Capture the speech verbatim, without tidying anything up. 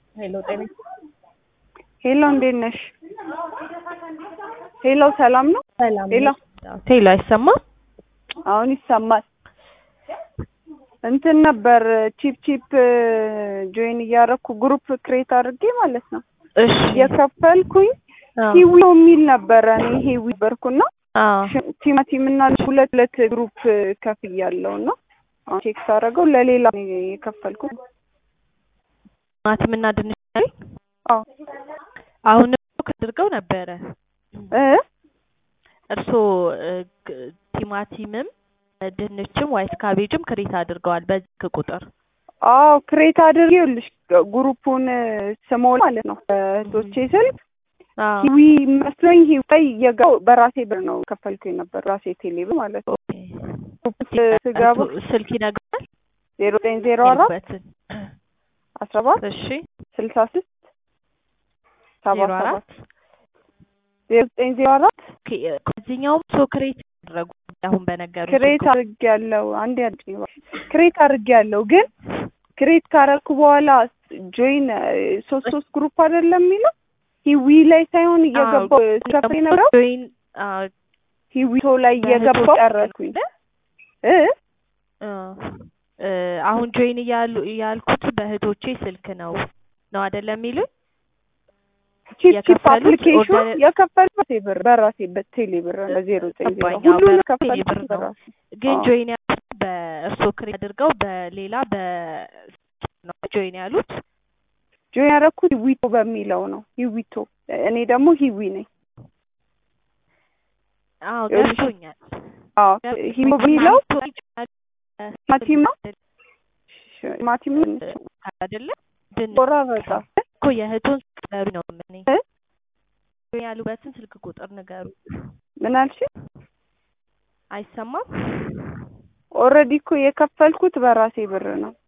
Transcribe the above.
ሄሎ ጤና ሄሎ እንዴት ነሽ? ሄሎ ሰላም ነው? ሰላም ሄሎ ሄሎ አይሰማም? አሁን ይሰማል። እንትን ነበር ቺፕ ቺፕ ጆይን እያደረኩ ግሩፕ ክሬት አድርጌ ማለት ነው። እሺ የከፈልኩኝ ሂዊ የሚል ነበር። እኔ ሂዊ በርኩና አዎ ቲማቲም እና ሁለት ሁለት ግሩፕ ከፍያለሁ ነው። አሁን ቼክ ሳደርገው ለሌላ ነው የከፈልኩት። ቲማቲም እና ድንች ላይ አዎ አሁን ከድርገው ነበረ እ እርሶ ቲማቲምም ድንችም ዋይት ካቤጅም ክሬት አድርገዋል በዚህ ቁጥር? አዎ ክሬት አድርጌልሽ ግሩፑን ስሞላ ማለት ነው። ሶስት ስልክ ሂዊ መስሎኝ ሂዊ የጋው በራሴ ብር ነው ከፈልኩኝ ነበር ራሴ ቴሌብር ማለት ነው። ስጋቡ ስልክ ይነግራል ዜሮ ዘጠኝ ዜሮ አራት አስራ ሰባት እሺ ስልሳ ስድስት ሰባ ዜሮ ሰባት አራት ዜሮ ዘጠኝ ዜሮ አራት ከዚህኛውም ሶ ክሬት አደረጉ አሁን በነገሩ ክሬት አድርጌያለሁ። አንዴ አድርጌ ክሬት አድርጌያለሁ ግን ክሬት ካረኩ በኋላ ጆይን ሶስት ሶስት ግሩፕ አይደለም የሚለው ሂዊ ላይ ሳይሆን እየገባው ከፍሬ ነው ጆይን ሂዊ ቶ ላይ እየገባው ቀረኩኝ እ አሁን ጆይን እያሉ ያልኩት በእህቶቼ ስልክ ነው ነው አይደለም የሚሉኝ? ቺፕ አፕሊኬሽን የከፈልኩት ብር በራሴ በቴሌ ብር ነው ዜሮ ዘጠኝ ዜሮ ሁሉ የከፈልኩት በራሴ ግን ጆይን ያሉት በእርሶ ክሬት አድርገው በሌላ በ ነው ጆይን ያሉት? ጆይን ያደረኩት ሂዊቶ በሚለው ነው ሂዊቶ። እኔ ደግሞ ሂዊ ነኝ። አዎ ገብቶኛል። አዎ ሂዊ በሚለው ማቲም ነው ማቲም አይደለ? ቆራረጣ እኮ የእህቶን ንገሩ ነው ምን ጆይን ያሉበትን ስልክ ቁጥር ንገሩ። ምን አልሽ? አይሰማም? ኦልሬዲ እኮ የከፈልኩት በራሴ ብር ነው።